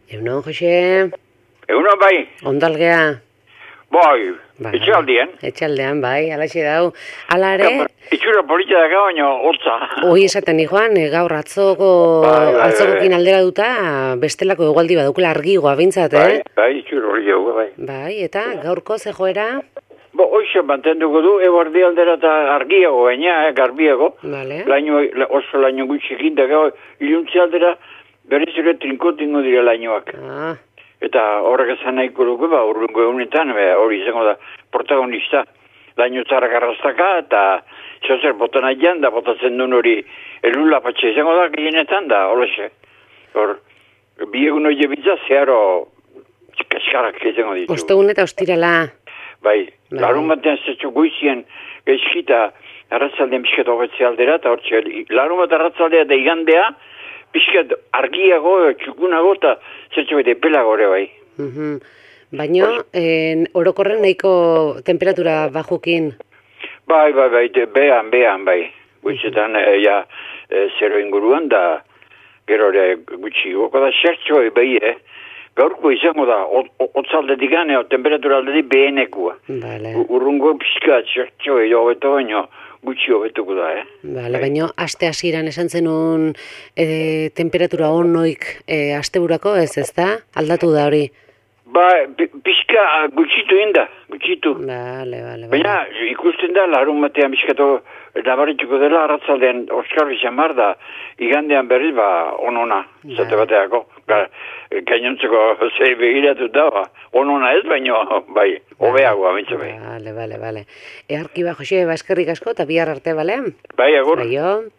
Egunon, Jose. Egunon bai, Ondalgea. bai, etxaldien. Etxaldean, bai, alaxe dau. Ala ere, Itxura polita daga, baina hotza. hoi esaten joan, gaur atzokokin aldera duta, bestelako egualdi badukela argigoa bintzat, Bai, itxura polita dago, bai. Bai, eta gaurko ze joera? Hoxe mantenduko du, eguardi aldera eta argiago baina, garbiago. Vale. Oso laino gutxikin dago, iluntzi aldera, berriz ere trinkotingo dira lainoak. Eta horrek esan nahiko dugu, urrungo egunetan, hori izango da protagonista. Laino txarrak arrastaka, eta zozer botan aian, da botatzen duen hori elula patxe izango da, gehienetan da, holaxe. Hor, bi egun hori bitza, zeharo kaskarak izango ditu. Ostegun eta ostirala. Bai, larun batean zetxo goizien gaizkita arratzaldean pixkat hobetzea aldera, eta hortxe, larun bat arratzaldea da igandea, pixkat argiago, txukunago, eta zetxo bete pelago ere bai. Baina, orokorren nahiko temperatura bajukin? Bai, behan, bai. Gutxetan, zero inguruan da, gero ere gutxi goko da, zertxo bai, gaurko izango da, otzaldetik gane, temperatura aldetik behenekua. Urrungo pixkat, zertxo hobeto baino, gutxi hobetuko da, Bale, baina aste hasieran esan zenun temperatura onoik asteburako ez da? Aldatu da hori? Ba, pixka gutxitu inda, gutxitu. Bale. Baina ikusten da, larun batean pixkatu nabarituko dela, arratzaldean Oskar Bizamar da, igandean berriz, onona, zate bateako. Gainontzeko zei begiratu da, onona ez, baina, bai, hobeago amintza bai. Bale. Earki Jose, eskerrik asko, eta bihar arte, bale? Bai, agur. Baio.